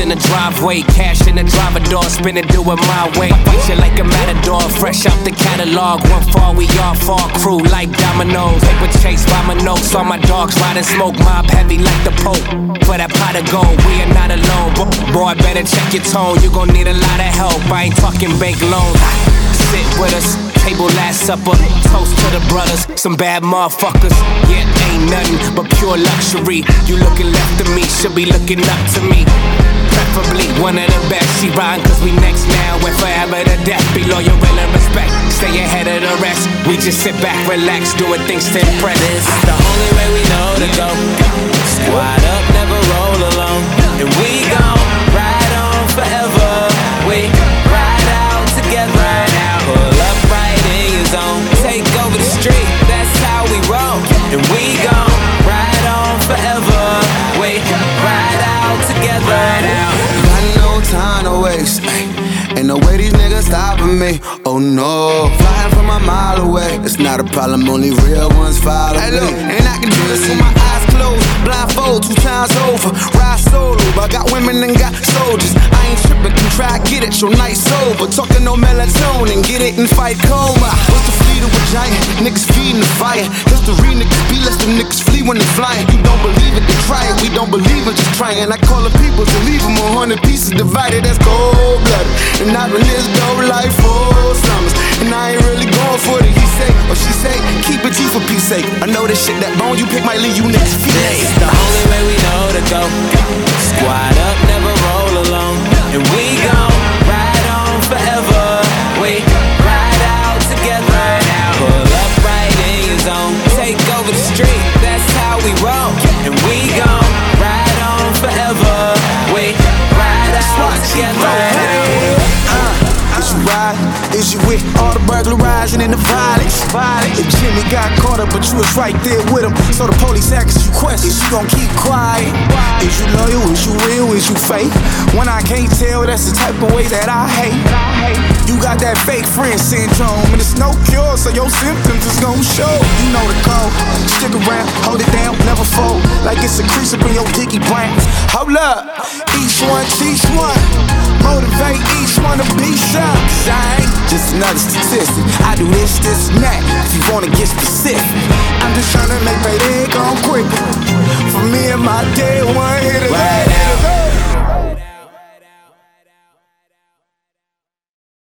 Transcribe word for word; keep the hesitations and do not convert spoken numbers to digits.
in the driveway, cash in the driver door, spinning, do it my way. Fight you like a matador, fresh out the catalog. One fall, we all fall, crew like dominoes. Paper chase by my notes, all my dogs riding smoke, mob heavy like the Pope. For that pot of gold, we are not alone. Boy, better check your tone, you gon' need a lot of help. I ain't talking bank loans. Sit with us, table last supper, toast to the brothers, some bad motherfuckers. Yeah, ain't nothing but pure luxury. You looking left of me, should be looking up to me. Preferably one of the best. She riding cause we next now, and forever to death. Be loyal, real and respect, stay ahead of the rest. We just sit back, relax, doing things to impress. This is the only way we know to go. Squad up, never roll alone. And we gon' ride on forever. We ride out together. Pull up right in your zone. Take over the street, that's how we roll. And we gon' ride on forever. We ride out together. Got no time to waste. Ain't no way these niggas stopping me. Oh no, flying from a mile away. It's not a problem, only real ones follow me. Hey look, and I can do this with my eyes closed. Blindfold two times over. Ride solo, but I got women and got soldiers. I ain't tripping, can try get it, your night sober. Talking no melatonin, get it and fight coma. What's the fleet of a giant? Niggas feeding the fire. History niggas be less them niggas flee when they flying. You don't believe it, then try it. We don't believe it, just trying. I call the people to leave them a hundred pieces divided. That's cold blooded. And I've been this dope life for summers. And I ain't really going for the he say or she say. Keep it G for peace sake. I know this shit that bone you pick might leave you next feet. This is the only way we know to go. Squad up, never roll alone. And we gon' ride on forever. We ride out together. Pull up right in your zone. Take over the street, that's how we roll. And we gon' ride on forever. We ride out together. Is you ride? Is you with all the burglarizing and the violence? If Jimmy got caught up, but you was right there with him. So the police asked you questions, you gon' keep quiet. Is you loyal? Is you real? Is you fake? When I can't tell, that's the type of way that I hate. You got that fake friend syndrome, and it's no cure, so your symptoms is gon' show. You know the code. Stick around, hold it down, never fold. Like it's a crease up in your dicky brain. Hold up, each one teach one. Motivate each one to be some. I ain't just another statistic. I do this, this, and that. If you wanna get specific, I'm just tryna make that head go quick. For me and my day one hit of that.